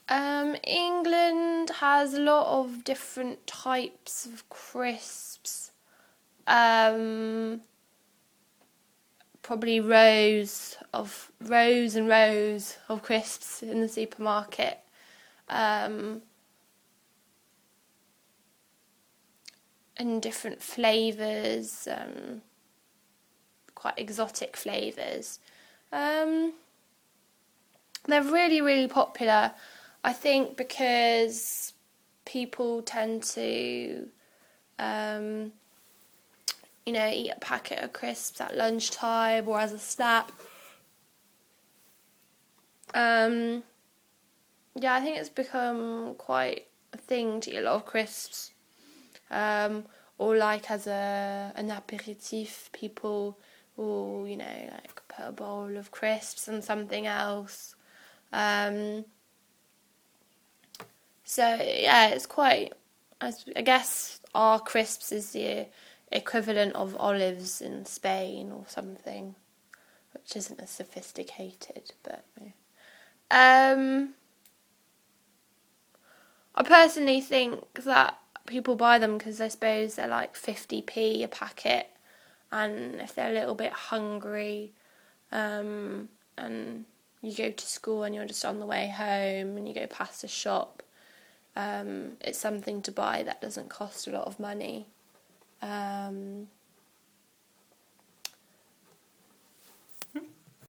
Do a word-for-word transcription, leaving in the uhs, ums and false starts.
Um, England has a lot of different types of crisps. Um, probably rows of rows and rows of crisps in the supermarket. Um, and different flavours, um, quite exotic flavours. Um, they're really, really popular, I think, because people tend to, um, you know, eat a packet of crisps at lunchtime or as a snack. Um, yeah, I think it's become quite a thing to eat a lot of crisps. Um, or like as a an aperitif, people will, you know, like put a bowl of crisps and something else. Um, so yeah, it's quite. I guess our crisps is the equivalent of olives in Spain or something, which isn't as sophisticated, but. Um, I personally think that people buy them because I suppose they're like fifty p a packet, and if they're a little bit hungry, um, and you go to school and you're just on the way home and you go past a shop, um, it's something to buy that doesn't cost a lot of money. Um,